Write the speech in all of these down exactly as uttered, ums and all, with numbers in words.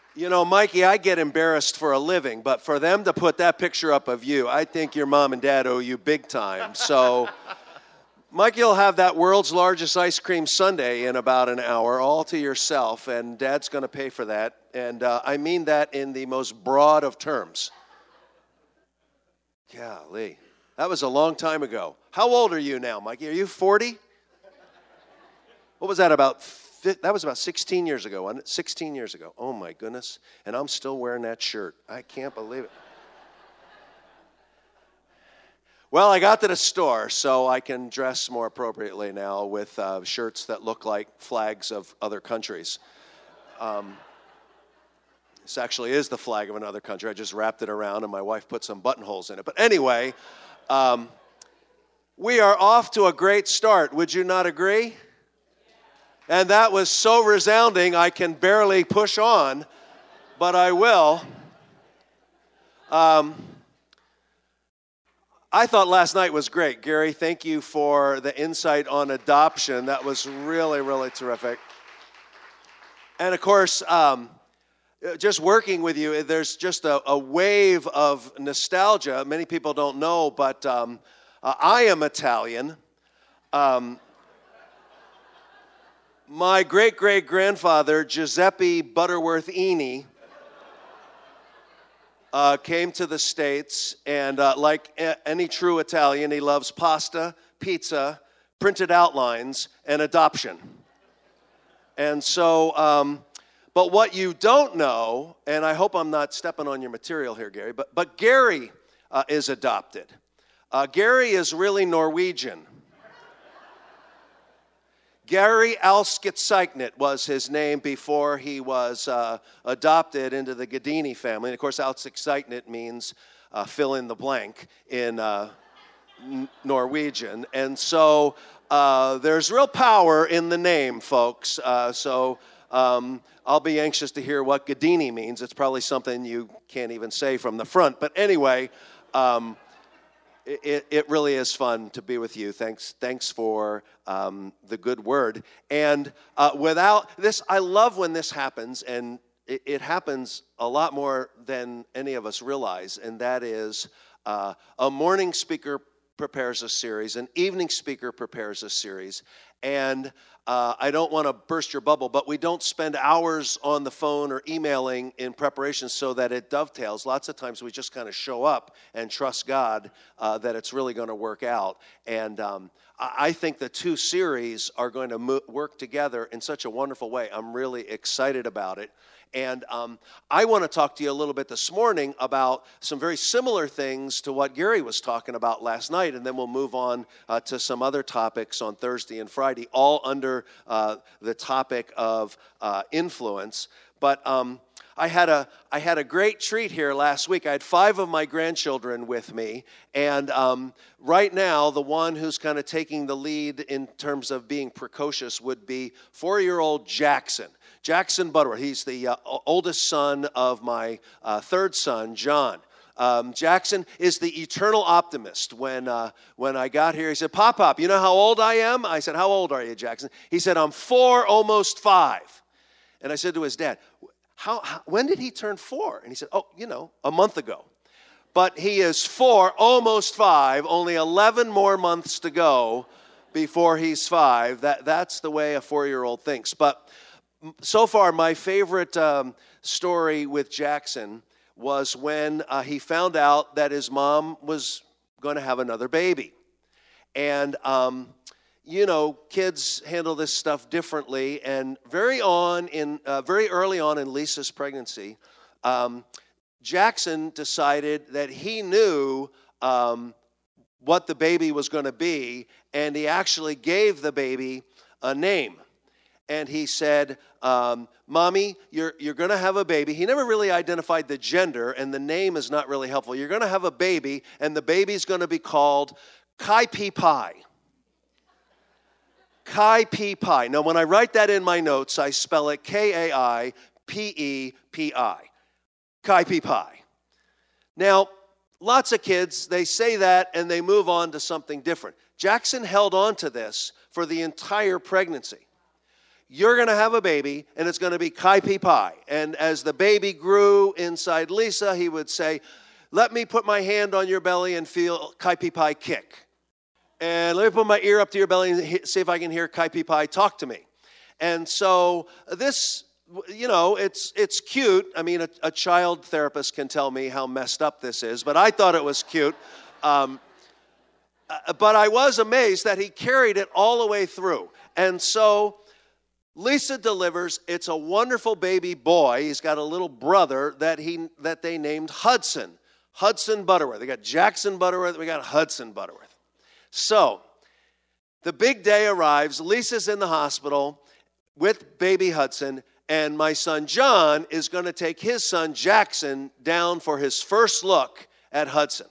You know, Mikey, I get embarrassed for a living, but for them to put that picture up of you, I think your mom and dad owe you big time. So, Mikey will have that world's largest ice cream sundae in about an hour, all to yourself, and Dad's going to pay for that. And uh, I mean that in the most broad of terms. Golly, that was a long time ago. How old are you now, Mikey? Are you forty? What was that about? That was about sixteen years ago, wasn't it? sixteen years ago. Oh, my goodness. And I'm still wearing that shirt. I can't believe it. Well, I got to the store, so I can dress more appropriately now with uh, shirts that look like flags of other countries. Um, this actually is the flag of another country. I just wrapped it around, and my wife put some buttonholes in it. But anyway, um, we are off to a great start. Would you not agree? And that was so resounding, I can barely push on, but I will. Um, I thought last night was great. Gary, thank you for the insight on adoption. That was really, really terrific. And of course, um, just working with you, there's just a, a wave of nostalgia. Many people don't know, but um, uh, I am Italian. Um, My great-great-grandfather, Giuseppe Butterworth Eni, uh, came to the States, and uh, like a- any true Italian, he loves pasta, pizza, printed outlines, and adoption. And so, um, but what you don't know, and I hope I'm not stepping on your material here, Gary, but, but Gary uh, is adopted. Uh, Gary is really Norwegian. Gary Alskitsegnet was his name before he was uh, adopted into the Gadini family. And of course, Alskitsegnet means uh, fill in the blank in uh, N- Norwegian. And so uh, there's real power in the name, folks. Uh, so um, I'll be anxious to hear what Gadini means. It's probably something you can't even say from the front. But anyway, um, It, it really is fun to be with you. Thanks, thanks for um, the good word. And uh, without this, I love when this happens, and it, it happens a lot more than any of us realize. And that is, uh, a morning speaker prepares a series, an evening speaker prepares a series, and uh, I don't want to burst your bubble, but we don't spend hours on the phone or emailing in preparation so that it dovetails. Lots of times we just kind of show up and trust God uh, that it's really going to work out. And um, I think the two series are going to mo- work together in such a wonderful way. I'm really excited about it. And um, I want to talk to you a little bit this morning about some very similar things to what Gary was talking about last night, and then we'll move on uh, to some other topics on Thursday and Friday, all under uh, the topic of uh, influence. But um, I had a I had a great treat here last week. I had five of my grandchildren with me, and um, right now the one who's kind of taking the lead in terms of being precocious would be four-year-old Jackson. Jackson Butterworth. He's the uh, oldest son of my uh, third son, John. Um, Jackson is the eternal optimist. When uh, when I got here, he said, Pop, Pop, you know how old I am? I said, how old are you, Jackson? He said, I'm four, almost five. And I said to his dad, how, how when did he turn four? And he said, oh, you know, a month ago. But he is four, almost five, only eleven more months to go before he's five. That That's the way a four-year-old thinks. But so far, my favorite um, story with Jackson was when uh, he found out that his mom was going to have another baby. And, um, you know, kids handle this stuff differently. And very on in uh, very early on in Lisa's pregnancy, um, Jackson decided that he knew um, what the baby was going to be, and he actually gave the baby a name. And he said, um, Mommy, you're, you're going to have a baby. He never really identified the gender, and the name is not really helpful. You're going to have a baby, and the baby's going to be called Kai Pi Pi. Kai Pi Pi. Now, when I write that in my notes, I spell it K A I P E P I. Kai Pi Pi. Now, lots of kids, they say that, and they move on to something different. Jackson held on to this for the entire pregnancy. you're going to have a baby, and it's going to be Kaipi Pai. And as the baby grew inside Lisa, he would say, let me put my hand on your belly and feel Kaipi Pai kick. And let me put my ear up to your belly and see if I can hear Kaipi Pai talk to me. And so this, you know, it's it's cute. I mean, a, a child therapist can tell me how messed up this is, but I thought it was cute. Um, but I was amazed that he carried it all the way through. And so Lisa delivers. It's a wonderful baby boy. He's got a little brother that he that they named Hudson. Hudson Butterworth. They got Jackson Butterworth. We got Hudson Butterworth. So, the big day arrives. Lisa's in the hospital with baby Hudson, and my son John is going to take his son Jackson down for his first look at Hudson.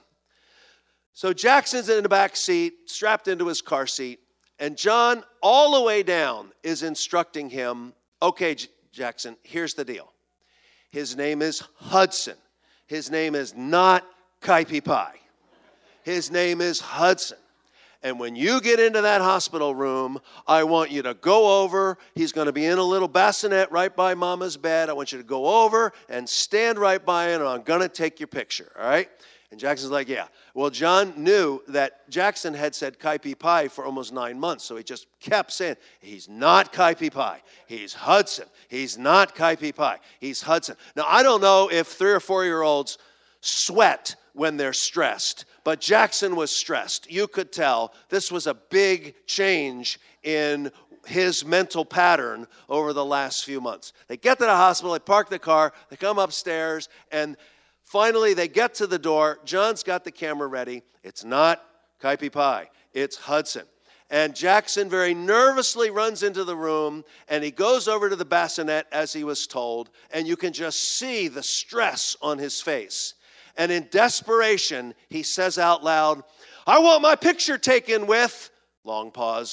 So Jackson's in the back seat, strapped into his car seat, and John, all the way down, is instructing him, okay, J- Jackson, here's the deal. His name is Hudson. His name is not Kaipi Pai. His name is Hudson. And when you get into that hospital room, I want you to go over. He's going to be in a little bassinet right by Mama's bed. I want you to go over and stand right by it, and I'm going to take your picture, all right? And Jackson's like, yeah. Well, John knew that Jackson had said Kaipi Pai for almost nine months, so he just kept saying, he's not Kaipi Pai. He's Hudson. He's not Kaipi Pai. He's Hudson. Now, I don't know if three or four-year-olds sweat when they're stressed, but Jackson was stressed. You could tell this was a big change in his mental pattern over the last few months. They get to the hospital, they park the car, they come upstairs, and finally they get to the door. John's got the camera ready. It's not Kaipi Pai, it's Hudson. And Jackson very nervously runs into the room, and he goes over to the bassinet as he was told, and you can just see the stress on his face. And in desperation, he says out loud, I want my picture taken with, long pause,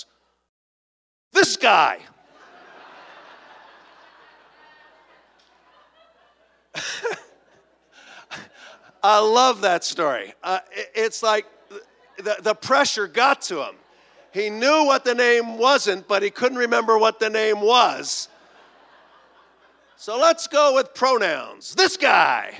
this guy. I love that story. Uh, it, it's like the, the pressure got to him. He knew what the name wasn't, but he couldn't remember what the name was. So let's go with pronouns. This guy.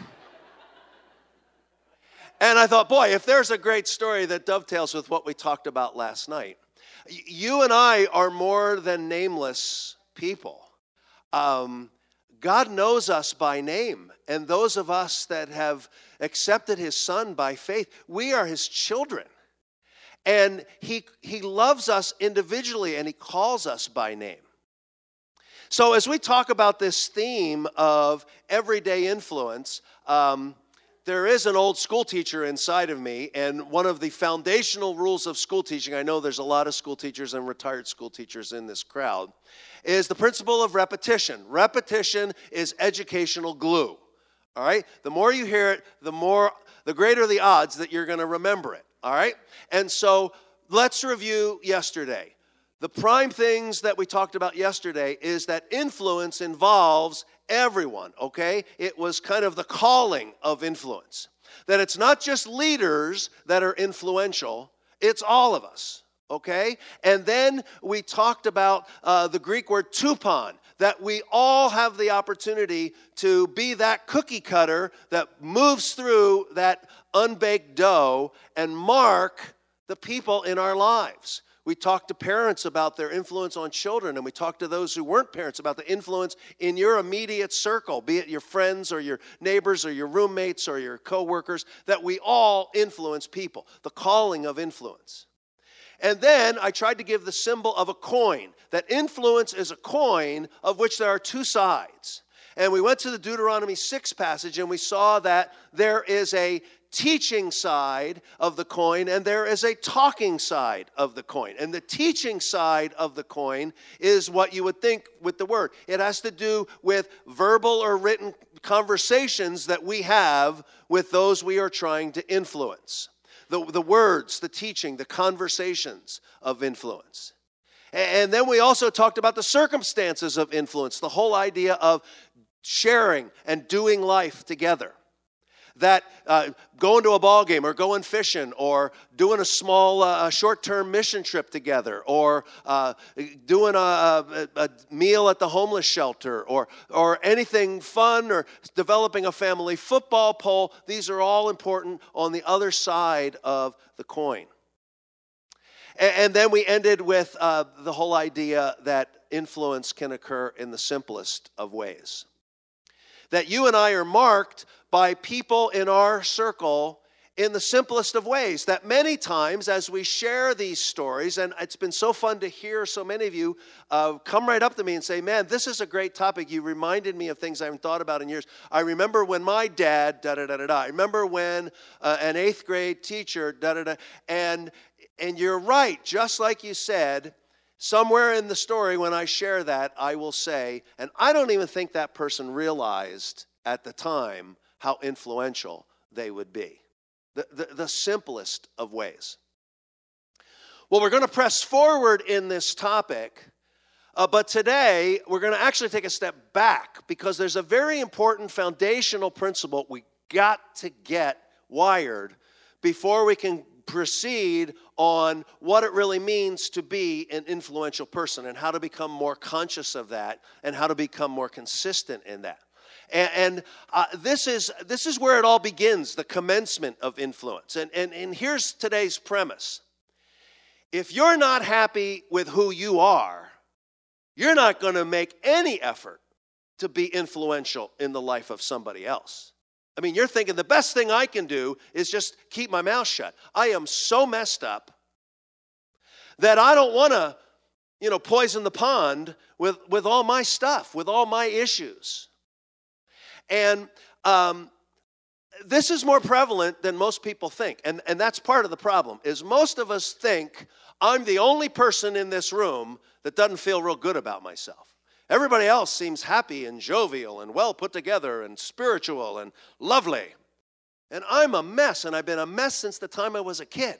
And I thought, boy, if there's a great story that dovetails with what we talked about last night. You and I are more than nameless people. Um, God knows us by name. And those of us that have accepted his son by faith, we are his children. And he, he loves us individually, and he calls us by name. So as we talk about this theme of everyday influence, um, there is an old school teacher inside of me, and one of the foundational rules of school teaching, I know there's a lot of school teachers and retired school teachers in this crowd, is the principle of repetition. Repetition is educational glue, all right? The more you hear it, the more, the greater the odds that you're going to remember it, all right? And so let's review yesterday. The prime things that we talked about yesterday is that influence involves everyone, okay? It was kind of the calling of influence. That it's not just leaders that are influential, it's all of us, okay? And then we talked about uh, the Greek word tupon, that we all have the opportunity to be that cookie cutter that moves through that unbaked dough and mark the people in our lives. We talked to parents about their influence on children, and we talked to those who weren't parents about the influence in your immediate circle, be it your friends or your neighbors or your roommates or your coworkers, that we all influence people, the calling of influence. And then I tried to give the symbol of a coin, that influence is a coin of which there are two sides. And we went to the Deuteronomy six passage, and we saw that there is a teaching side of the coin, and there is a talking side of the coin. And the teaching side of the coin is what you would think with the word. It has to do with verbal or written conversations that we have with those we are trying to influence. The, the words, the teaching, the conversations of influence. And then we also talked about the circumstances of influence, the whole idea of sharing and doing life together. that uh, going to a ball game or going fishing or doing a small uh, short-term mission trip together or uh, doing a, a, a meal at the homeless shelter or, or anything fun or developing a family football poll, these are all important on the other side of the coin. And, and then we ended with uh, the whole idea that influence can occur in the simplest of ways. That you and I are marked by people in our circle in the simplest of ways. That many times as we share these stories, and it's been so fun to hear so many of you uh, come right up to me and say, man, this is a great topic. You reminded me of things I haven't thought about in years. I remember when my dad, da-da-da-da-da. I remember when uh, an eighth grade teacher, da-da-da. And, and you're right, just like you said, somewhere in the story when I share that, I will say, and I don't even think that person realized at the time how influential they would be. The, the, the simplest of ways. Well, we're going to press forward in this topic, uh, but today we're going to actually take a step back because there's a very important foundational principle we got to get wired before we can proceed on what it really means to be an influential person and how to become more conscious of that and how to become more consistent in that. And, and uh, this is this is where it all begins, the commencement of influence. And, and, and here's today's premise. If you're not happy with who you are, you're not going to make any effort to be influential in the life of somebody else. I mean, you're thinking the best thing I can do is just keep my mouth shut. I am so messed up that I don't want to, you know, poison the pond with, with all my stuff, with all my issues. And um, this is more prevalent than most people think. And, and that's part of the problem, is most of us think I'm the only person in this room that doesn't feel real good about myself. Everybody else seems happy and jovial and well put together and spiritual and lovely. And I'm a mess, and I've been a mess since the time I was a kid.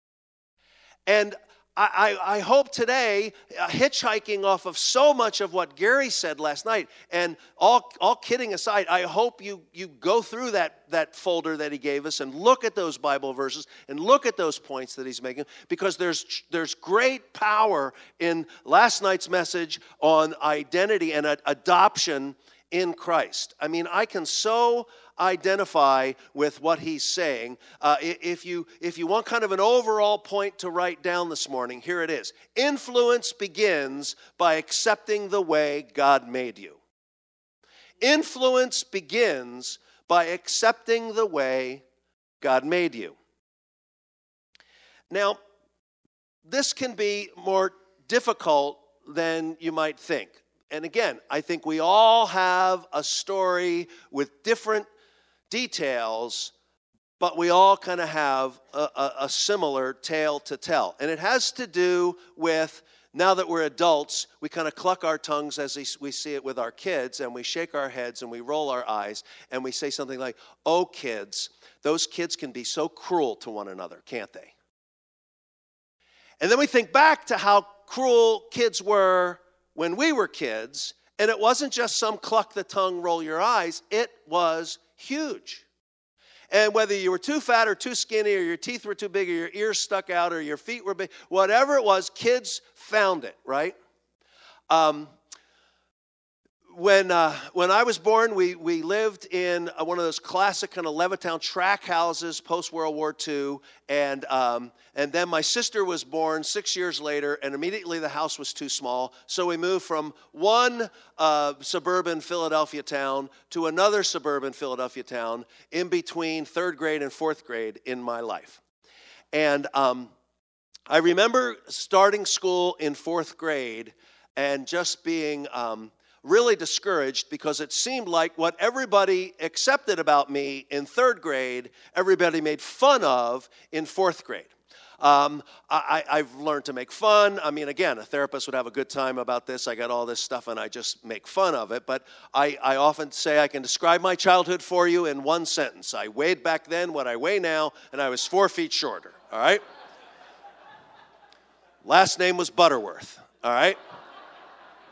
And I, I, I hope today, uh, hitchhiking off of so much of what Gary said last night, and all, all kidding aside, I hope you, you go through that, that folder that he gave us and look at those Bible verses and look at those points that he's making, because there's, there's great power in last night's message on identity and ad- adoption in Christ. I mean, I can so identify with what he's saying. Uh, if you if you want kind of an overall point to write down this morning, here it is. Influence begins by accepting the way God made you. Influence begins by accepting the way God made you. Now, this can be more difficult than you might think. And again, I think we all have a story with different details, but we all kind of have a, a, a similar tale to tell. And it has to do with, now that we're adults, we kind of cluck our tongues as we see it with our kids, and we shake our heads and we roll our eyes, and we say something like, oh, kids, those kids can be so cruel to one another, can't they? And then we think back to how cruel kids were when we were kids, and it wasn't just some cluck the tongue, roll your eyes, it was huge. And whether you were too fat or too skinny, or your teeth were too big, or your ears stuck out, or your feet were big, whatever it was, kids found it, right? Um, when uh, when I was born, we we lived in uh, one of those classic kind of Levittown track houses post-World War Two, and um, and then my sister was born six years later, and immediately the house was too small, so we moved from one uh, suburban Philadelphia town to another suburban Philadelphia town in between third grade and fourth grade in my life. And um, I remember starting school in fourth grade and just being um, really discouraged, because it seemed like what everybody accepted about me in third grade, everybody made fun of in fourth grade. Um, I, I've learned to make fun. I mean, again, a therapist would have a good time about this. I got all this stuff and I just make fun of it. But I, I often say I can describe my childhood for you in one sentence. I weighed back then what I weigh now, and I was four feet shorter, all right? Last name was Butterworth, all right?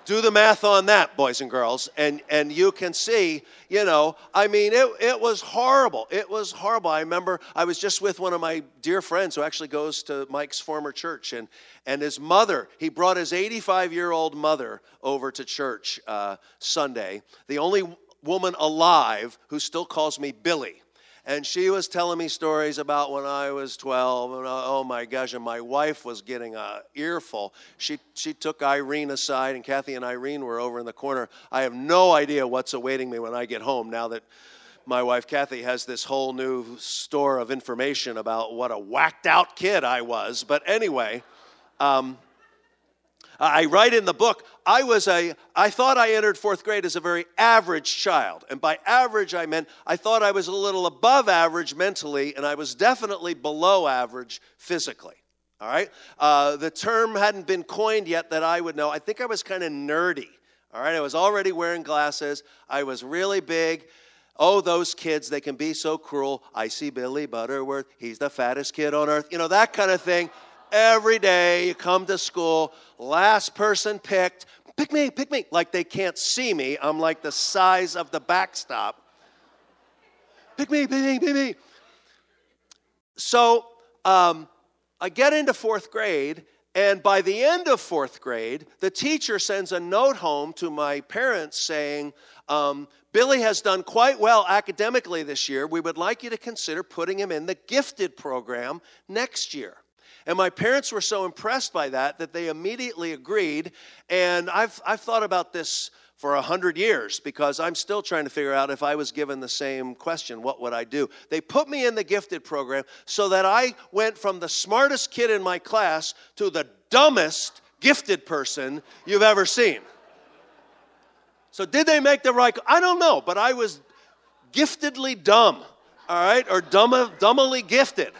Do the math on that, boys and girls, and, and you can see, you know, I mean, it, it was horrible. It was horrible. I remember I was just with one of my dear friends who actually goes to Mike's former church, and, and his mother, he brought his eighty-five-year-old mother over to church uh, Sunday, the only woman alive who still calls me Billy. And she was telling me stories about when I was twelve, and uh, oh my gosh, and my wife was getting a earful. She she took Irene aside, and Kathy and Irene were over in the corner. I have no idea what's awaiting me when I get home now that my wife Kathy has this whole new store of information about what a whacked out kid I was. But anyway, um, I write in the book, I was a, I thought I entered fourth grade as a very average child. And by average, I meant I thought I was a little above average mentally, and I was definitely below average physically. All right? Uh, the term hadn't been coined yet that I would know. I think I was kind of nerdy. All right? I was already wearing glasses. I was really big. Oh, those kids, they can be so cruel. I see Billy Butterworth. He's the fattest kid on earth. You know, that kind of thing. Every day you come to school, last person picked, pick me, pick me. Like they can't see me. I'm like the size of the backstop. Pick me, pick me, pick me. So um, I get into fourth grade, and by the end of fourth grade, the teacher sends a note home to my parents saying, um, Billy has done quite well academically this year. We would like you to consider putting him in the gifted program next year. And my parents were so impressed by that that they immediately agreed. And I've I've thought about this for a hundred years because I'm still trying to figure out if I was given the same question, what would I do? They put me in the gifted program so that I went from the smartest kid in my class to the dumbest gifted person you've ever seen. So did they make the right? I don't know, but I was giftedly dumb, all right, or dumb, dumbly gifted.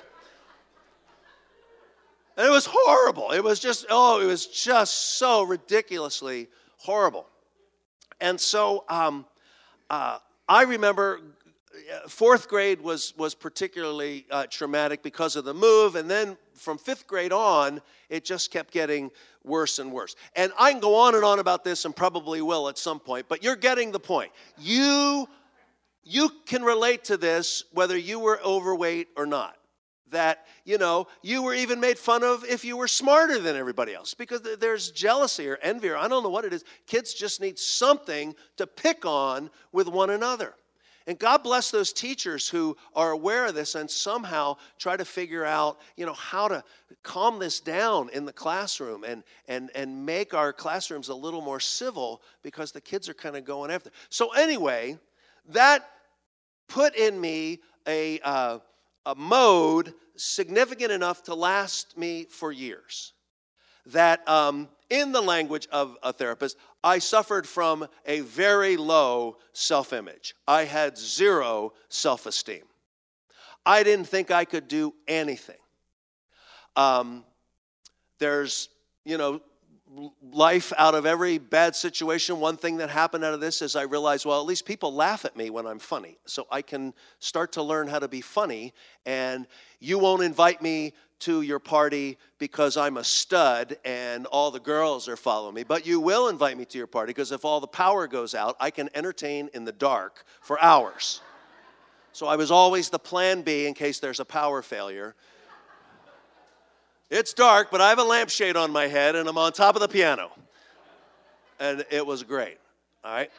And it was horrible. It was just, oh, it was just so ridiculously horrible. And so um, uh, I remember fourth grade was, was particularly uh, traumatic because of the move. And then from fifth grade on, it just kept getting worse and worse. And I can go on and on about this and probably will at some point, but you're getting the point. You, you can relate to this whether you were overweight or not. That, you know, you were even made fun of if you were smarter than everybody else because there's jealousy or envy or I don't know what it is. Kids just need something to pick on with one another. And God bless those teachers who are aware of this and somehow try to figure out, you know, how to calm this down in the classroom and, and, and make our classrooms a little more civil because the kids are kind of going after. So anyway, that put in me a... Uh, a mode significant enough to last me for years. That um, in the language of a therapist, I suffered from a very low self-image. I had zero self-esteem. I didn't think I could do anything. Um, there's, you know, life out of every bad situation. One thing that happened out of this is I realized, well, at least people laugh at me when I'm funny. So I can start to learn how to be funny. And you won't invite me to your party because I'm a stud and all the girls are following me. But you will invite me to your party because if all the power goes out, I can entertain in the dark for hours. So I was always the plan B in case there's a power failure. It's dark, but I have a lampshade on my head, and I'm on top of the piano. And it was great, all right?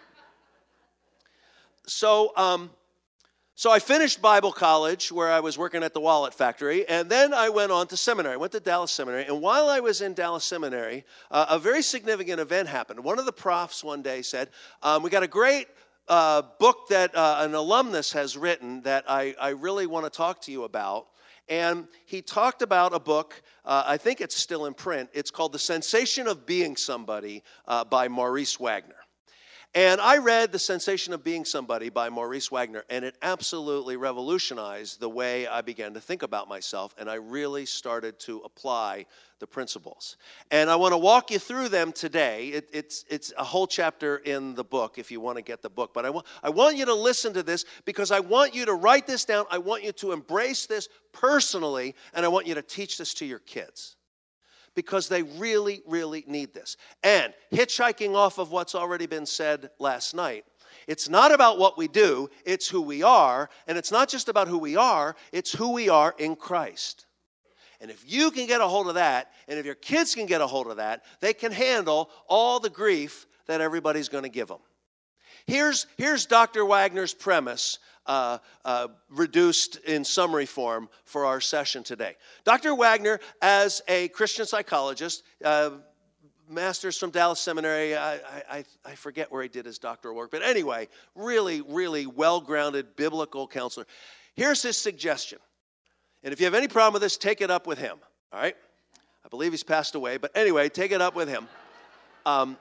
So um, so I finished Bible college, where I was working at the Wallet Factory, and then I went on to seminary. I went to Dallas Seminary, and while I was in Dallas Seminary, uh, a very significant event happened. One of the profs one day said, um, we got a great uh, book that uh, an alumnus has written that I, I really want to talk to you about. And he talked about a book, uh, I think it's still in print. It's called The Sensation of Being Somebody uh, by Maurice Wagner. And I read The Sensation of Being Somebody by Maurice Wagner, and it absolutely revolutionized the way I began to think about myself, and I really started to apply the principles. And I want to walk you through them today. It, it's, it's a whole chapter in the book if you want to get the book. But I want, I want you to listen to this because I want you to write this down. I want you to embrace this personally, and I want you to teach this to your kids. because they really, really need this. And hitchhiking off of what's already been said last night, it's not about what we do, it's who we are. And it's not just about who we are, it's who we are in Christ. And if you can get a hold of that, and if your kids can get a hold of that, they can handle all the grief that everybody's going to give them. Here's, here's Doctor Wagner's premise, uh, uh, reduced in summary form for our session today. Doctor Wagner, as a Christian psychologist, uh, master's from Dallas Seminary, I, I, I forget where he did his doctoral work, but anyway, really, really well-grounded biblical counselor. Here's his suggestion. And if you have any problem with this, take it up with him, all right? I believe he's passed away, but anyway, take it up with him. Um,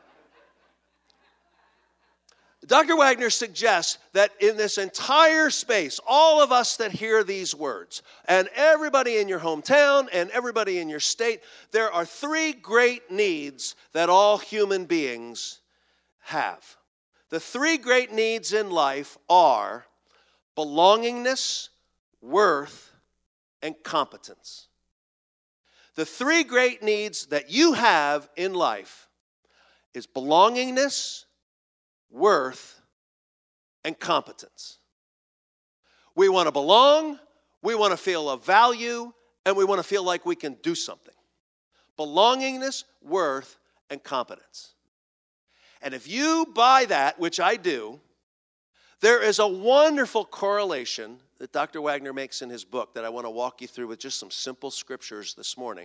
Doctor Wagner suggests that in this entire space, all of us that hear these words, and everybody in your hometown and everybody in your state, there are three great needs that all human beings have. The three great needs in life are belongingness, worth, and competence. The three great needs that you have in life is belongingness, worth, and competence. We want to belong, we want to feel of value, and we want to feel like we can do something. Belongingness, worth, and competence. And if you buy that, which I do, there is a wonderful correlation that Doctor Wagner makes in his book that I want to walk you through with just some simple scriptures this morning.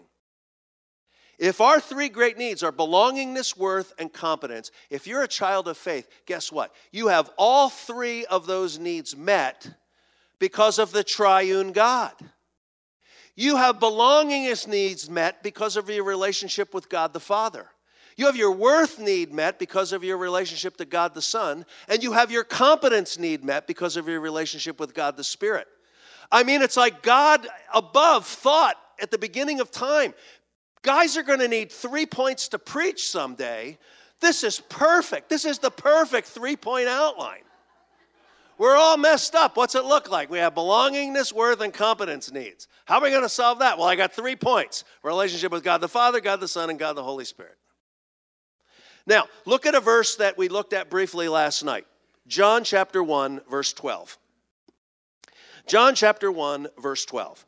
If our three great needs are belongingness, worth, and competence, if you're a child of faith, guess what? You have all three of those needs met because of the triune God. You have belongingness needs met because of your relationship with God the Father. You have your worth need met because of your relationship to God the Son, and you have your competence need met because of your relationship with God the Spirit. I mean, it's like God above thought at the beginning of time, guys are going to need three points to preach someday. This is perfect. This is the perfect three-point outline. We're all messed up. What's it look like? We have belongingness, worth, and competence needs. How are we going to solve that? Well, I got three points. Relationship with God the Father, God the Son, and God the Holy Spirit. Now, look at a verse that we looked at briefly last night. John chapter one, verse twelve. John chapter one, verse twelve.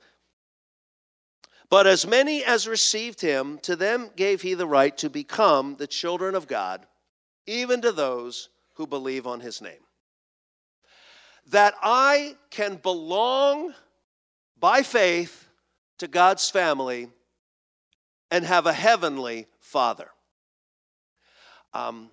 But as many as received him, to them gave he the right to become the children of God, even to those who believe on his name. That I can belong by faith to God's family and have a heavenly Father. Um,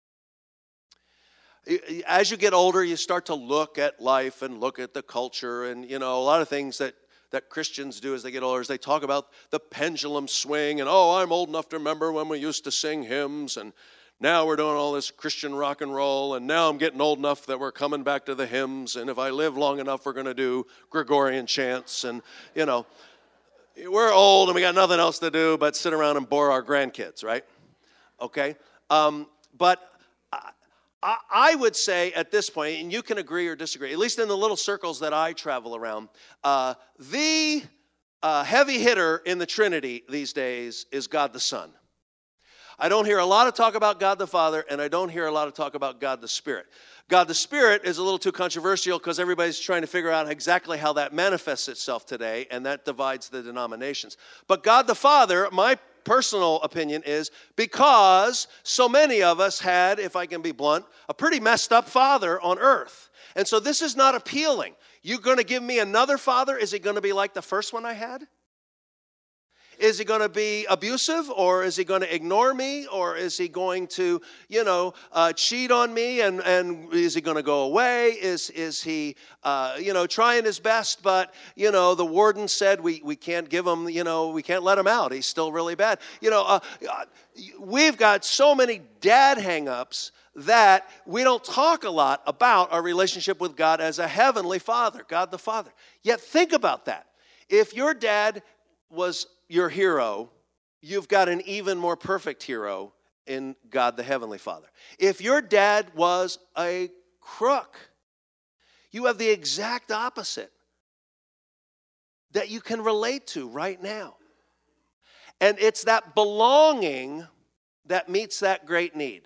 as you get older, you start to look at life and look at the culture, and you know a lot of things that, that Christians do as they get older is they talk about the pendulum swing, and oh, I'm old enough to remember when we used to sing hymns, and now we're doing all this Christian rock and roll, and now I'm getting old enough that we're coming back to the hymns, and if I live long enough, we're going to do Gregorian chants, and you know, we're old and we got nothing else to do but sit around and bore our grandkids, right? Okay. Um, but I, I would say at this point, and you can agree or disagree, at least in the little circles that I travel around, uh, the uh, heavy hitter in the Trinity these days is God the Son. I don't hear a lot of talk about God the Father, and I don't hear a lot of talk about God the Spirit. God the Spirit is a little too controversial because everybody's trying to figure out exactly how that manifests itself today, and that divides the denominations. But God the Father, my personal opinion is because so many of us had, if I can be blunt, a pretty messed up father on earth. And so this is not appealing. You going to give me another father? Is he going to be like the first one I had? Is he going to be abusive, or is he going to ignore me, or is he going to, you know, uh, cheat on me, and, and is he going to go away? Is is he, uh, you know, trying his best, but, you know, the warden said we, we can't give him, you know, we can't let him out. He's still really bad. You know, uh, we've got so many dad hang-ups that we don't talk a lot about our relationship with God as a heavenly Father, God the Father. Yet think about that. If your dad was your hero, you've got an even more perfect hero in God the Heavenly Father. If your dad was a crook, you have the exact opposite that you can relate to right now. And it's that belonging that meets that great need.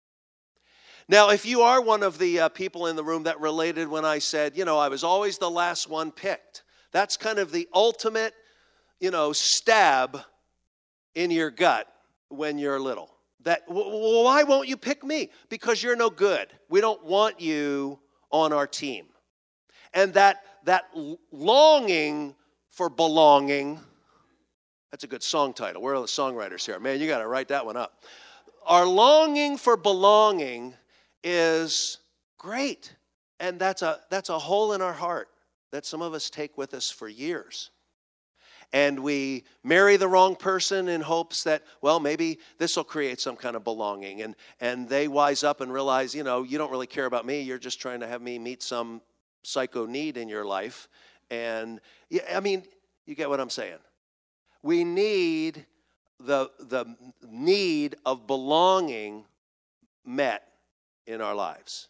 Now, if you are one of the uh, people in the room that related when I said, you know, I was always the last one picked, that's kind of the ultimate, you know, stab in your gut when you're little. That, well, why won't you pick me? Because you're no good. We don't want you on our team. And that that longing for belonging, that's a good song title. Where are the songwriters here? Man, you got to write that one up. Our longing for belonging is great. And that's a that's a hole in our heart that some of us take with us for years. And we marry the wrong person in hopes that, well, maybe this will create some kind of belonging. And, and they wise up and realize, you know, you don't really care about me. You're just trying to have me meet some psycho need in your life. And, yeah, I mean, you get what I'm saying. We need the, the need of belonging met in our lives.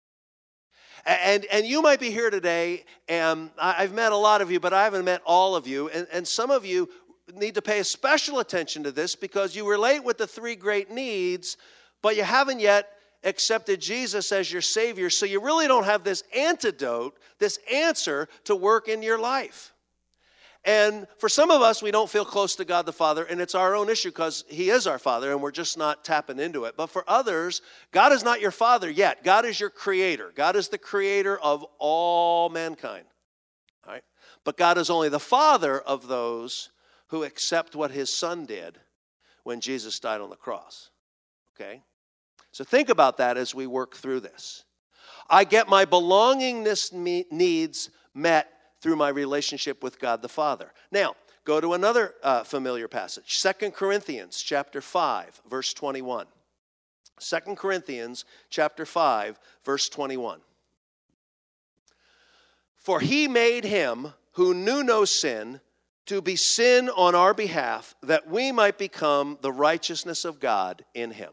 And and you might be here today, and I've met a lot of you, but I haven't met all of you. And, and some of you need to pay special attention to this because you relate with the three great needs, but you haven't yet accepted Jesus as your Savior. So you really don't have this antidote, this answer to work in your life. And for some of us, we don't feel close to God the Father, and it's our own issue because He is our Father, and we're just not tapping into it. But for others, God is not your Father yet. God is your Creator. God is the Creator of all mankind. All right? But God is only the Father of those who accept what His Son did when Jesus died on the cross. Okay? So think about that as we work through this. I get my belongingness needs met through my relationship with God the Father. Now, go to another uh, familiar passage, Second Corinthians chapter five, verse twenty-one. Second Corinthians chapter five, verse twenty-one. For He made Him who knew no sin to be sin on our behalf, that we might become the righteousness of God in Him.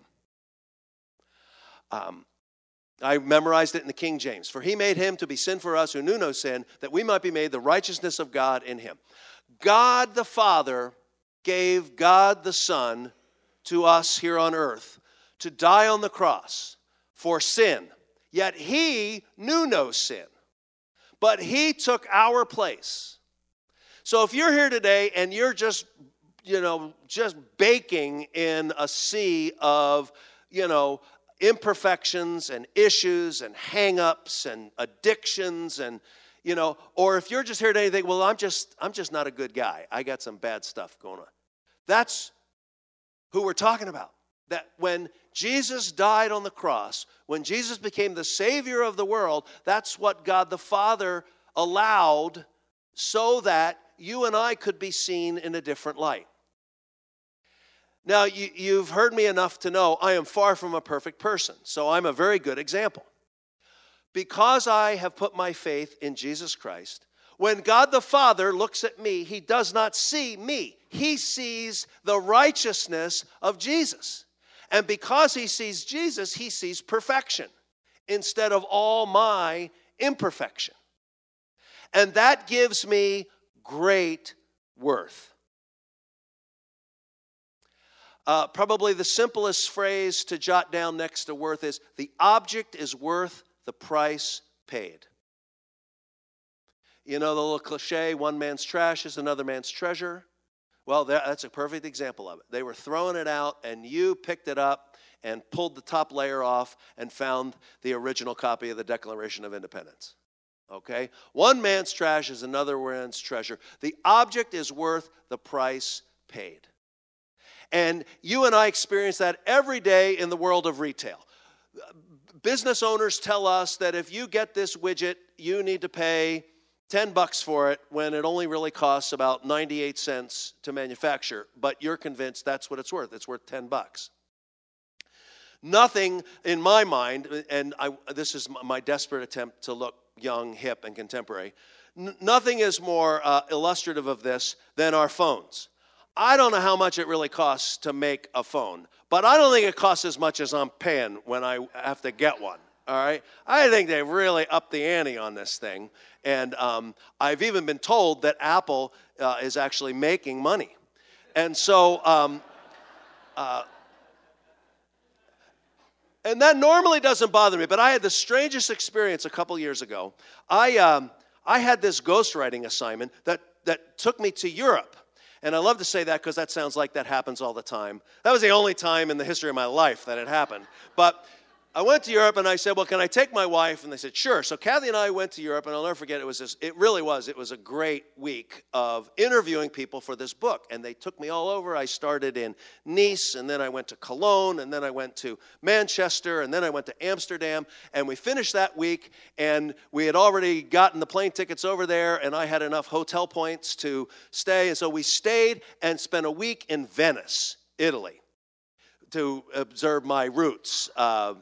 Um, I memorized it in the King James. For He made Him to be sin for us who knew no sin, that we might be made the righteousness of God in Him. God the Father gave God the Son to us here on earth to die on the cross for sin. Yet He knew no sin, but He took our place. So if you're here today and you're just, you know, just baking in a sea of, you know, imperfections and issues and hang-ups and addictions and, you know, or if you're just here today and think, well, I'm just, I'm just not a good guy. I got some bad stuff going on. That's who we're talking about. That when Jesus died on the cross, when Jesus became the Savior of the world, that's what God the Father allowed so that you and I could be seen in a different light. Now, you, you've heard me enough to know I am far from a perfect person, so I'm a very good example. Because I have put my faith in Jesus Christ, when God the Father looks at me, He does not see me. He sees the righteousness of Jesus. And because He sees Jesus, He sees perfection instead of all my imperfection. And that gives me great worth. Uh, probably the simplest phrase to jot down next to worth is, the object is worth the price paid. You know the little cliche, one man's trash is another man's treasure? Well, that's a perfect example of it. They were throwing it out, and you picked it up and pulled the top layer off and found the original copy of the Declaration of Independence. Okay? One man's trash is another man's treasure. The object is worth the price paid. And you and I experience that every day in the world of retail. Business owners tell us that if you get this widget, you need to pay ten bucks for it when it only really costs about ninety-eight cents to manufacture, but you're convinced that's what it's worth. It's worth ten bucks. Nothing in my mind, and I, this is my desperate attempt to look young, hip, and contemporary, n- nothing is more uh, illustrative of this than our phones. I don't know how much it really costs to make a phone, but I don't think it costs as much as I'm paying when I have to get one, all right? I think they've really upped the ante on this thing, and um, I've even been told that Apple uh, is actually making money. And so, um, uh, and that normally doesn't bother me, but I had the strangest experience a couple years ago. I, um, I had this ghostwriting assignment that, that took me to Europe. And I love to say that because that sounds like that happens all the time. That was the only time in the history of my life that it happened. But I went to Europe and I said, well, can I take my wife? And they said, sure. So Kathy and I went to Europe, and I'll never forget, it was this, it really was, it was a great week of interviewing people for this book. And they took me all over. I started in Nice, and then I went to Cologne, and then I went to Manchester, and then I went to Amsterdam. And we finished that week, and we had already gotten the plane tickets over there, and I had enough hotel points to stay. And so we stayed and spent a week in Venice, Italy, to observe my roots. Uh,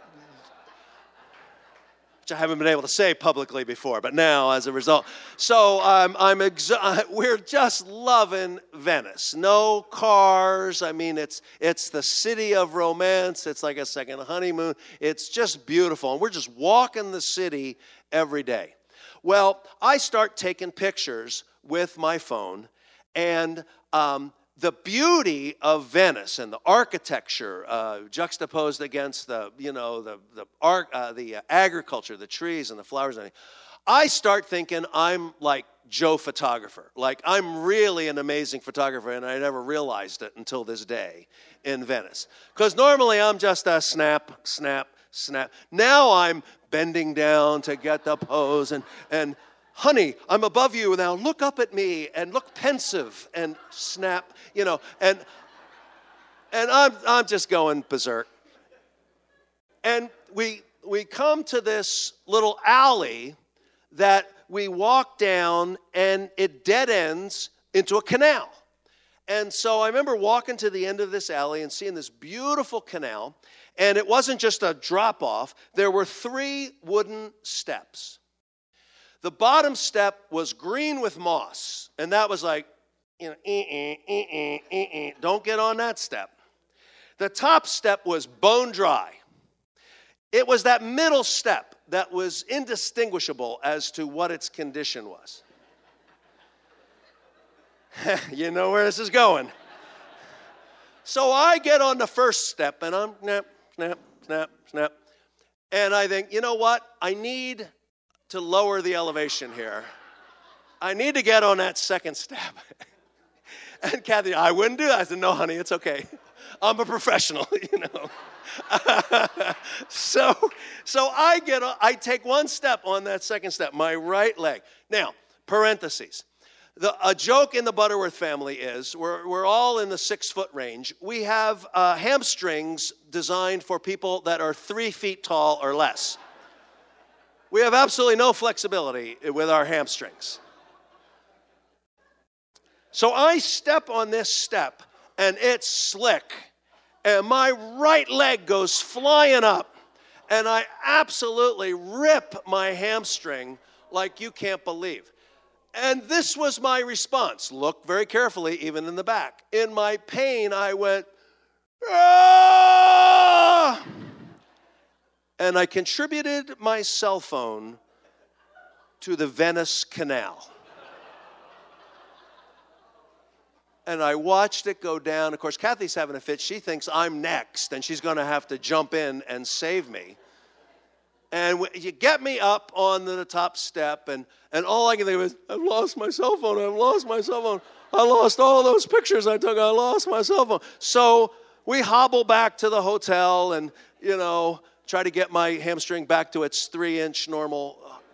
I haven't been able to say publicly before, but now as a result. So um, I'm exa- we're just loving Venice. No cars. I mean, it's it's the city of romance. It's like a second honeymoon. It's just beautiful. And we're just walking the city every day. Well, I start taking pictures with my phone, and um, the beauty of Venice and the architecture uh, juxtaposed against the, you know, the the, art, uh, the uh, agriculture, the trees and the flowers and everything, I start thinking I'm like Joe Photographer. Like I'm really an amazing photographer, and I never realized it until this day in Venice. Because normally I'm just a snap, snap, snap. Now I'm bending down to get the pose and and. Honey, I'm above you now. Look up at me and look pensive and snap, you know, and and I'm I'm just going berserk. And we we come to this little alley that we walk down, and it dead ends into a canal. And so I remember walking to the end of this alley and seeing this beautiful canal, and it wasn't just a drop off. There were three wooden steps. The bottom step was green with moss, and that was like, you know, eh, eh, eh, eh, eh, eh. Don't get on that step. The top step was bone dry. It was that middle step that was indistinguishable as to what its condition was. You know where this is going. So I get on the first step, and I'm snap, snap, snap, snap, and I think, you know what? I need to lower the elevation here. I need to get on that second step. And Kathy, I wouldn't do that. I said, no, honey, it's okay. I'm a professional, you know. so, so I get, I take one step on that second step, my right leg. Now, parentheses. The, a joke in the Butterworth family is we're, we're all in the six-foot range. We have uh, hamstrings designed for people that are three feet tall or less. We have absolutely no flexibility with our hamstrings. So I step on this step, and it's slick, and my right leg goes flying up, and I absolutely rip my hamstring like you can't believe. And this was my response. Look very carefully, even in the back. In my pain, I went, ah! And I contributed my cell phone to the Venice Canal. And I watched it go down. Of course, Kathy's having a fit. She thinks I'm next, and she's going to have to jump in and save me. And you get me up on the top step, and, and all I can think of is, I've lost my cell phone. I've lost my cell phone. I lost all those pictures I took. I lost my cell phone. So we hobble back to the hotel and, you know, try to get my hamstring back to its three-inch normal.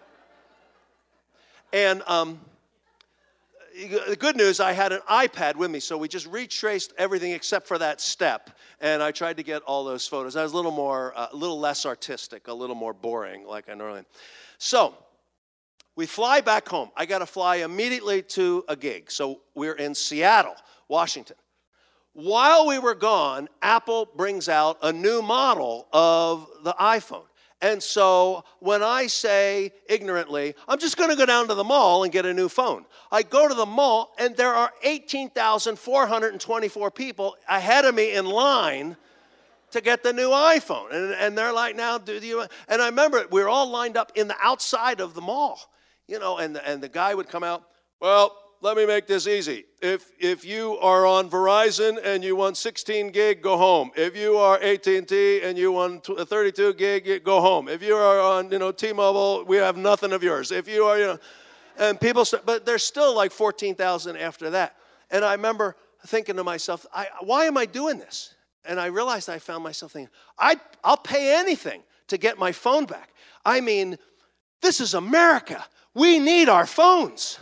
And um, the good news, I had an iPad with me, so we just retraced everything except for that step, and I tried to get all those photos. I was a little more, uh, a little less artistic, a little more boring, like I normally am. So we fly back home. I got to fly immediately to a gig. So we're in Seattle, Washington. While we were gone, Apple brings out a new model of the iPhone. And so when I say ignorantly, I'm just going to go down to the mall and get a new phone, I go to the mall, and there are eighteen thousand four hundred twenty-four people ahead of me in line to get the new iPhone. And, and they're like, now, do you? And I remember we were all lined up in the outside of the mall, you know, and, and the guy would come out, well, let me make this easy. If if you are on Verizon and you want sixteen gig, go home. If you are A T and T and you want thirty-two gig, go home. If you are on, you know, T-Mobile, we have nothing of yours. If you are, you know, and people, start, but there's still like fourteen thousand after that. And I remember thinking to myself, I, why am I doing this? And I realized I found myself thinking, I, I'll pay anything to get my phone back. I mean, this is America. We need our phones.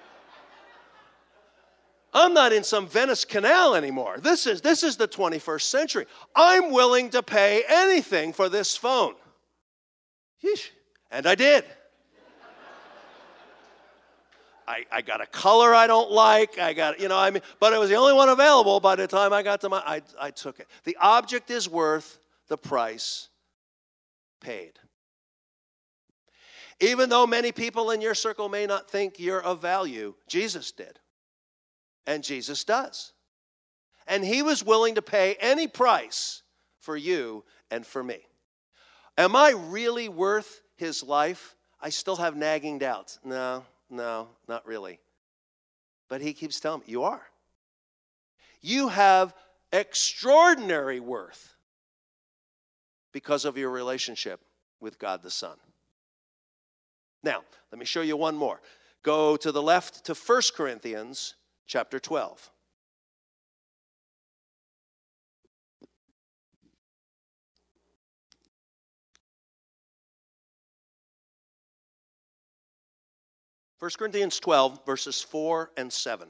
I'm not in some Venice Canal anymore. This is, this is the twenty-first century. I'm willing to pay anything for this phone. Yeesh. And I did. I, I got a color I don't like. I got, you know, I mean, but it was the only one available by the time I got to my, I, I took it. The object is worth the price paid. Even though many people in your circle may not think you're of value, Jesus did. And Jesus does. And he was willing to pay any price for you and for me. Am I really worth his life? I still have nagging doubts. No, no, not really. But he keeps telling me, you are. You have extraordinary worth because of your relationship with God the Son. Now, let me show you one more. Go to the left to First Corinthians chapter twelve. First Corinthians twelve, verses four and seven.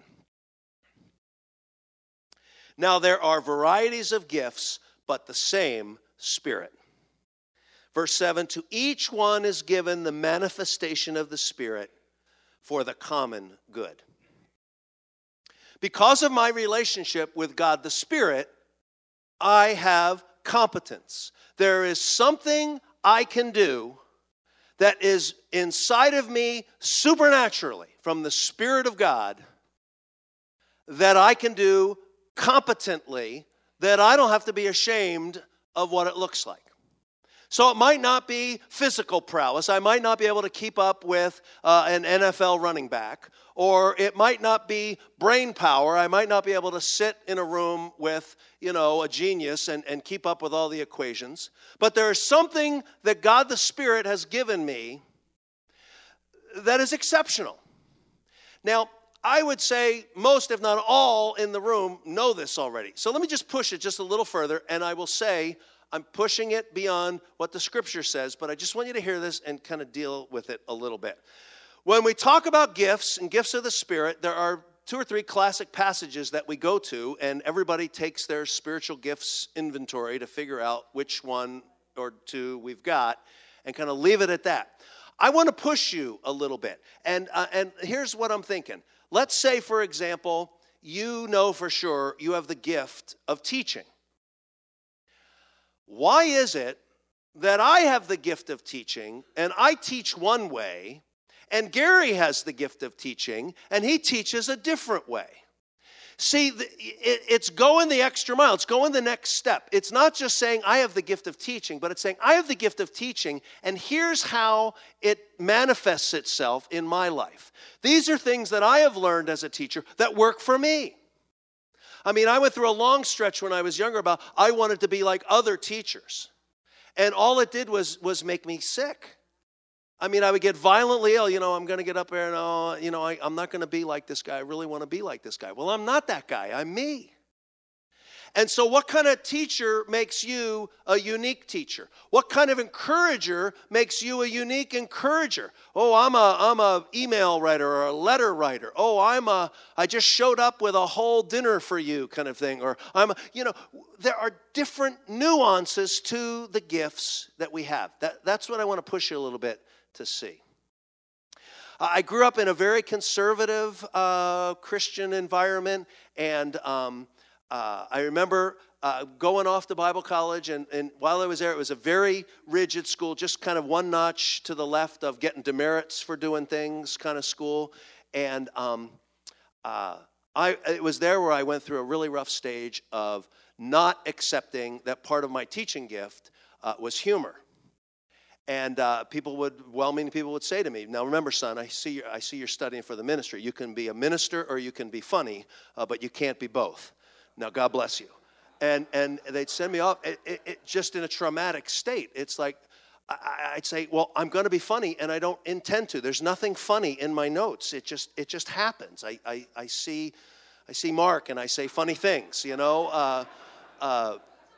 Now there are varieties of gifts, but the same Spirit. Verse seven, to each one is given the manifestation of the Spirit for the common good. Because of my relationship with God the Spirit, I have competence. There is something I can do that is inside of me supernaturally from the Spirit of God that I can do competently, that I don't have to be ashamed of what it looks like. So it might not be physical prowess. I might not be able to keep up with uh, an N F L running back. Or it might not be brain power. I might not be able to sit in a room with, you know, a genius and, and keep up with all the equations. But there is something that God the Spirit has given me that is exceptional. Now, I would say most, if not all, in the room know this already. So let me just push it just a little further, and I will say, I'm pushing it beyond what the Scripture says, but I just want you to hear this and kind of deal with it a little bit. When we talk about gifts and gifts of the Spirit, there are two or three classic passages that we go to, and everybody takes their spiritual gifts inventory to figure out which one or two we've got and kind of leave it at that. I want to push you a little bit, and uh, and here's what I'm thinking. Let's say, for example, you know for sure you have the gift of teaching. Why is it that I have the gift of teaching and I teach one way, and Gary has the gift of teaching and he teaches a different way? See, it's going the extra mile. It's going the next step. It's not just saying I have the gift of teaching, but it's saying I have the gift of teaching, and here's how it manifests itself in my life. These are things that I have learned as a teacher that work for me. I mean, I went through a long stretch when I was younger about I wanted to be like other teachers. And all it did was, was make me sick. I mean, I would get violently ill. You know, I'm going to get up there and, oh, you know, I, I'm not going to be like this guy. I really want to be like this guy. Well, I'm not that guy. I'm me. And so what kind of teacher makes you a unique teacher? What kind of encourager makes you a unique encourager? Oh, I'm a I'm a email writer or a letter writer. Oh, I'm a I just showed up with a whole dinner for you kind of thing. Or I'm a, you know, there are different nuances to the gifts that we have. That that's what I want to push you a little bit to see. I grew up in a very conservative uh, Christian environment, and um, Uh, I remember uh, going off to Bible college, and, and while I was there, it was a very rigid school, just kind of one notch to the left of getting demerits for doing things kind of school. And um, uh, I, it was there where I went through a really rough stage of not accepting that part of my teaching gift uh, was humor. And uh, people would, well-meaning people would say to me, now remember, son, I see, you're, I see you're studying for the ministry. You can be a minister or you can be funny, uh, but you can't be both. Now, God bless you. And and they'd send me off it, it, it, just in a traumatic state. It's like, I, I'd say, well, I'm going to be funny, and I don't intend to. There's nothing funny in my notes. It just it just happens. I, I, I see I see Mark, and I say funny things, you know. Uh, uh,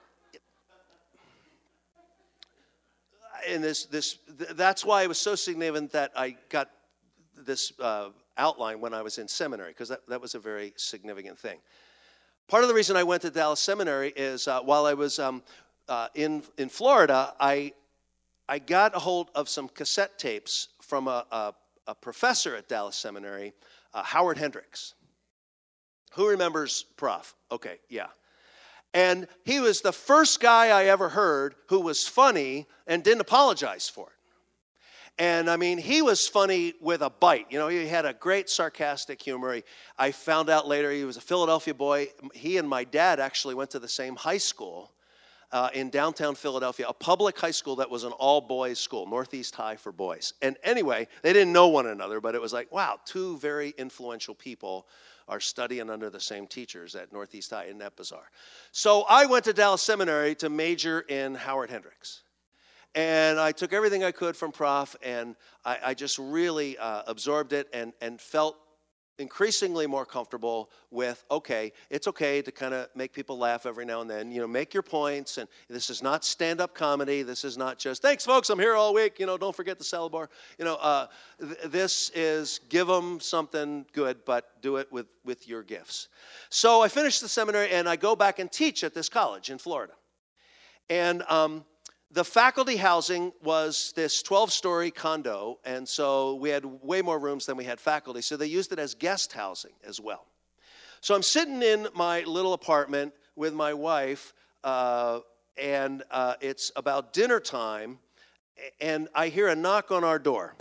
and this this that's why it was so significant that I got this uh, outline when I was in seminary, because that, that was a very significant thing. Part of the reason I went to Dallas Seminary is uh, while I was um, uh, in in Florida, I I got a hold of some cassette tapes from a, a, a professor at Dallas Seminary, uh, Howard Hendricks. Who remembers Prof? Okay, yeah. And he was the first guy I ever heard who was funny and didn't apologize for it. And, I mean, he was funny with a bite. You know, he had a great sarcastic humor. He, I found out later he was a Philadelphia boy. He and my dad actually went to the same high school uh, in downtown Philadelphia, a public high school that was an all-boys school, Northeast High for boys. And anyway, they didn't know one another, but it was like, wow, two very influential people are studying under the same teachers at Northeast High. Isn't that bizarre? So I went to Dallas Seminary to major in Howard Hendricks. And I took everything I could from Prof, and I, I just really uh, absorbed it and, and felt increasingly more comfortable with, okay, it's okay to kind of make people laugh every now and then. You know, make your points, and this is not stand-up comedy. This is not just, thanks, folks, I'm here all week. You know, don't forget the salad bar. You know, uh, th- this is give them something good, but do it with, with your gifts. So I finished the seminary, and I go back and teach at this college in Florida. And um, the faculty housing was this twelve-story condo, and so we had way more rooms than we had faculty, so they used it as guest housing as well. So I'm sitting in my little apartment with my wife, uh, and uh, it's about dinner time, and I hear a knock on our door.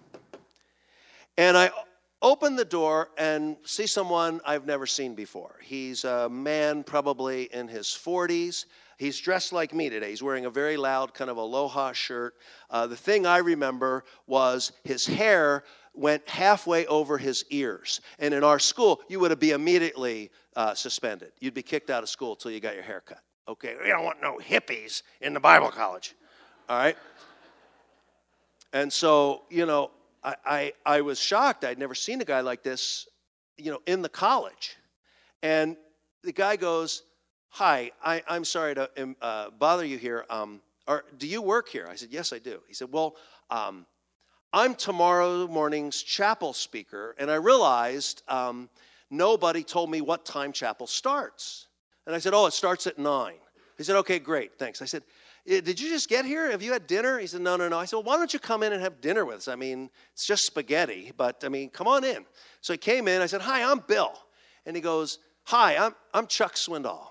And I open the door and see someone I've never seen before. He's a man probably in his forties. He's dressed like me today. He's wearing a very loud kind of aloha shirt. Uh, the thing I remember was his hair went halfway over his ears. And in our school, you would be immediately uh, suspended. You'd be kicked out of school until you got your hair cut. Okay, we don't want no hippies in the Bible college. All right? And so, you know, I, I, I was shocked. I'd never seen a guy like this, you know, in the college. And the guy goes, hi, I, I'm sorry to um, uh, bother you here. Um, or, do you work here? I said, yes, I do. He said, well, um, I'm tomorrow morning's chapel speaker, and I realized um, nobody told me what time chapel starts. And I said, oh, it starts at nine. He said, okay, great, thanks. I said, did you just get here? Have you had dinner? He said, no, no, no. I said, well, why don't you come in and have dinner with us? I mean, it's just spaghetti, but, I mean, come on in. So he came in. I said, hi, I'm Bill. And he goes, hi, I'm, I'm Chuck Swindoll.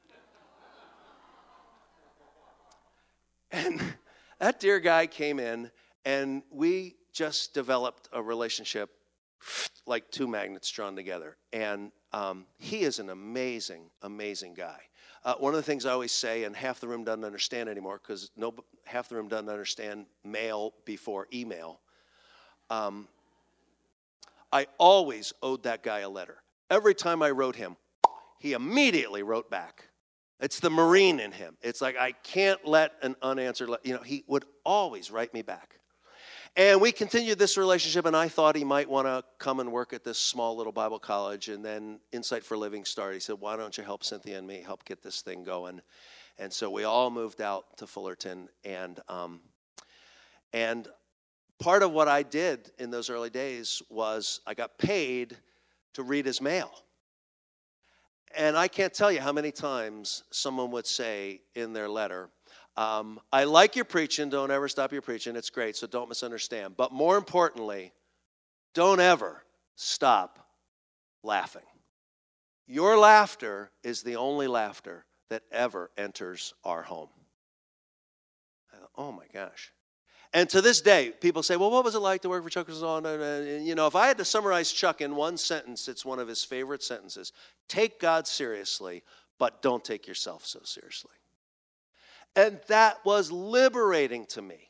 And that dear guy came in, and we just developed a relationship like two magnets drawn together. And um, he is an amazing, amazing guy. Uh, one of the things I always say, and half the room doesn't understand anymore because no, half the room doesn't understand mail before email. Um, I always owed that guy a letter. Every time I wrote him, he immediately wrote back. It's the Marine in him. It's like, I can't let an unanswered letter, you know, he would always write me back. And we continued this relationship, and I thought he might want to come and work at this small little Bible college, and then Insight for Living started. He said, why don't you help Cynthia and me help get this thing going? And so we all moved out to Fullerton, and um, and part of what I did in those early days was I got paid to read his mail. And I can't tell you how many times someone would say in their letter, um, I like your preaching, don't ever stop your preaching, it's great, so don't misunderstand. But more importantly, don't ever stop laughing. Your laughter is the only laughter that ever enters our home. I thought, oh my gosh. And to this day, people say, well, what was it like to work for Chuck Swindoll? And, you know, if I had to summarize Chuck in one sentence, it's one of his favorite sentences. Take God seriously, but don't take yourself so seriously. And that was liberating to me.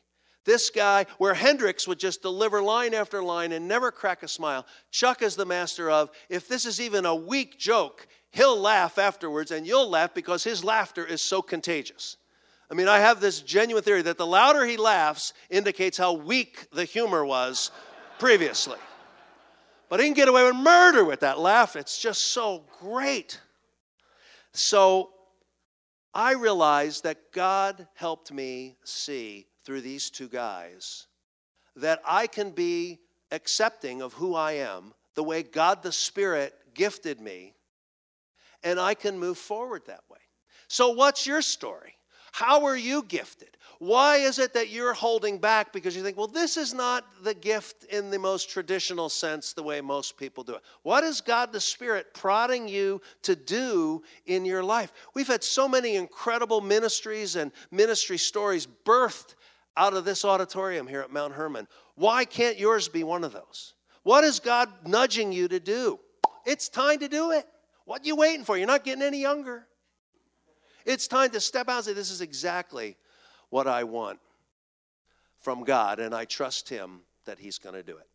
This guy, where Hendrix would just deliver line after line and never crack a smile, Chuck is the master of, if this is even a weak joke, he'll laugh afterwards, and you'll laugh because his laughter is so contagious. I mean, I have this genuine theory that the louder he laughs indicates how weak the humor was previously. But he can get away with murder with that laugh. It's just so great. So I realized that God helped me see through these two guys that I can be accepting of who I am, the way God the Spirit gifted me, and I can move forward that way. So what's your story? How are you gifted? Why is it that you're holding back because you think, well, this is not the gift in the most traditional sense, the way most people do it? What is God the Spirit prodding you to do in your life? We've had so many incredible ministries and ministry stories birthed out of this auditorium here at Mount Hermon. Why can't yours be one of those? What is God nudging you to do? It's time to do it. What are you waiting for? You're not getting any younger. It's time to step out and say, this is exactly what I want from God, and I trust Him that He's going to do it.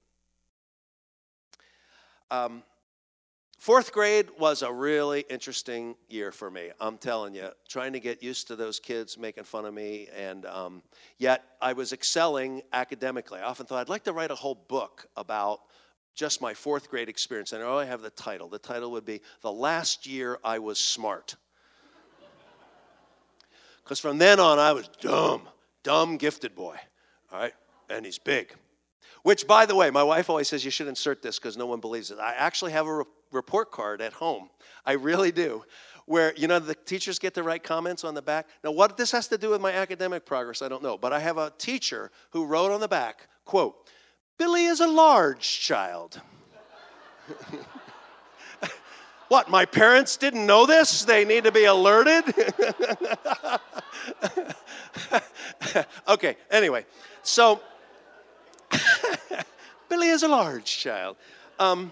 Um, fourth grade was a really interesting year for me. I'm telling you, trying to get used to those kids making fun of me, and um, yet I was excelling academically. I often thought I'd like to write a whole book about just my fourth grade experience, and I already have the title. The title would be The Last Year I Was Smart. Because from then on, I was dumb, dumb gifted boy, all right? And he's big. Which, by the way, my wife always says you should insert this because no one believes it. I actually have a re- report card at home. I really do. Where, you know, the teachers get to write comments on the back. Now, what this has to do with my academic progress, I don't know. But I have a teacher who wrote on the back, quote, Billy is a large child. What, my parents didn't know this? They need to be alerted? Okay, anyway. So, Billy is a large child. Um,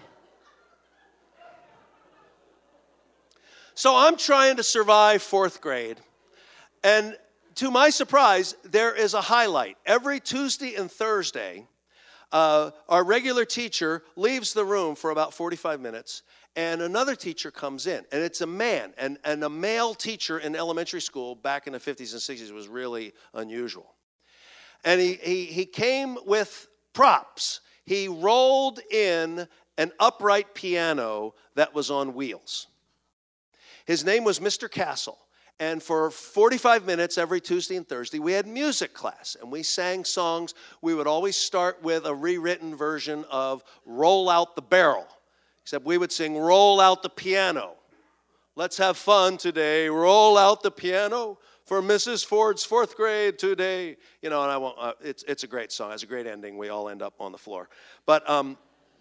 so I'm trying to survive fourth grade. And to my surprise, there is a highlight. Every Tuesday and Thursday, uh, our regular teacher leaves the room for about forty-five minutes. And another teacher comes in, and it's a man. And, and a male teacher in elementary school back in the fifties and sixties was really unusual. And he, he, he came with props. He rolled in an upright piano that was on wheels. His name was Mister Castle. And for forty-five minutes every Tuesday and Thursday, we had music class. And we sang songs. We would always start with a rewritten version of Roll Out the Barrel. Except we would sing, roll out the piano. Let's have fun today. Roll out the piano for Missus Ford's fourth grade today. You know, and I won't, uh, it's, it's a great song. It's a great ending. We all end up on the floor. But um,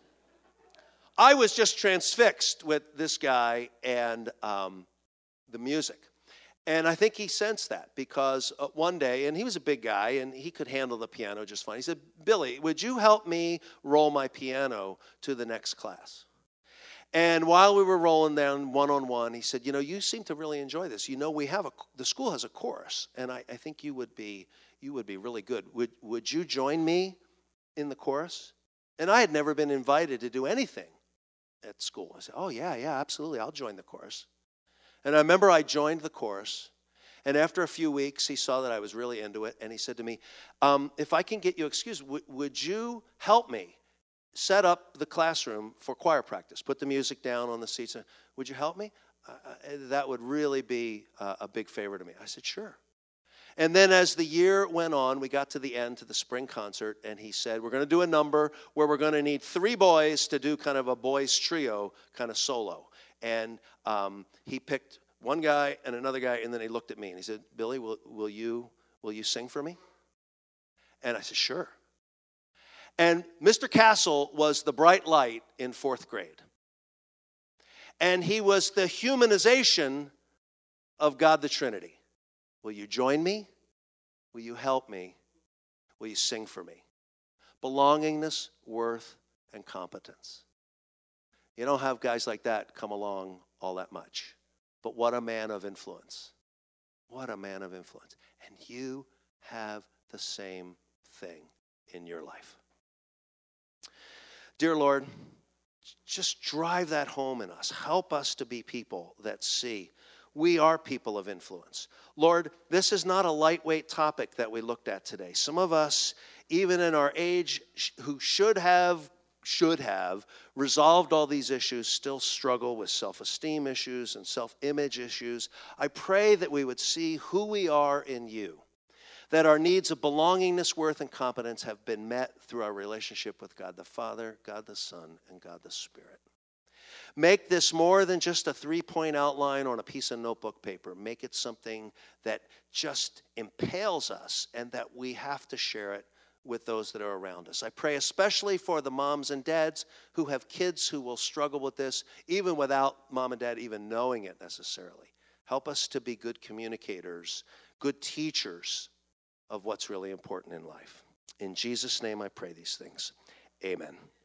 I was just transfixed with this guy and um, the music. And I think he sensed that because uh, one day, and he was a big guy, and he could handle the piano just fine. He said, Billy, would you help me roll my piano to the next class? And while we were rolling down one-on-one, he said, you know, you seem to really enjoy this. You know, we have a, the school has a chorus, and I, I think you would be you would be really good. Would, would you join me in the chorus? And I had never been invited to do anything at school. I said, oh, yeah, yeah, absolutely. I'll join the chorus. And I remember I joined the chorus, and after a few weeks, he saw that I was really into it, and he said to me, um, if I can get you excused, w- would you help me set up the classroom for choir practice, put the music down on the seats? Would you help me? Uh, that would really be uh, a big favor to me. I said, sure. And then as the year went on, we got to the end, to the spring concert, and he said, we're going to do a number where we're going to need three boys to do kind of a boys trio kind of solo. And um, he picked one guy and another guy, and then he looked at me, and he said, Billy, will, will you will you sing for me? And I said, sure. And Mister Castle was the bright light in fourth grade. And he was the humanization of God the Trinity. Will you join me? Will you help me? Will you sing for me? Belongingness, worth, and competence. You don't have guys like that come along all that much. But what a man of influence. What a man of influence. And you have the same thing in your life. Dear Lord, just drive that home in us. Help us to be people that see we are people of influence. Lord, this is not a lightweight topic that we looked at today. Some of us, even in our age, who should have, should have resolved all these issues, still struggle with self-esteem issues and self-image issues. I pray that we would see who we are in you, that our needs of belongingness, worth, and competence have been met through our relationship with God the Father, God the Son, and God the Spirit. Make this more than just a three-point outline on a piece of notebook paper. Make it something that just impales us and that we have to share it with those that are around us. I pray especially for the moms and dads who have kids who will struggle with this, even without mom and dad even knowing it necessarily. Help us to be good communicators, good teachers of what's really important in life. In Jesus' name I pray these things. Amen.